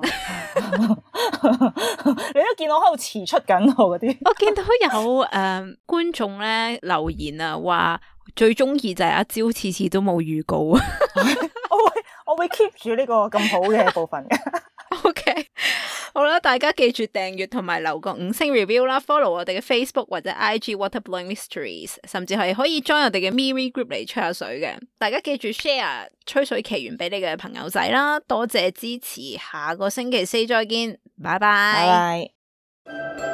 你都見我喺度遲出緊我嗰啲。 我見到有觀眾咧留言啊，話最中意就係阿蕉次次都冇預告。 我會 keep 住呢個咁好嘅部分嘅。 OK， 好啦，大家記住訂閱同埋留個5星 review 啦 ，follow 我哋嘅 Facebook 或者 IG Waterblowing Mysteries， 甚至係可以 join 我哋嘅 MeWe Group 嚟吹下水嘅。大家記住 share 吹水奇緣俾你嘅朋友仔啦，多謝支持，下個星期四再見，拜拜。 拜拜。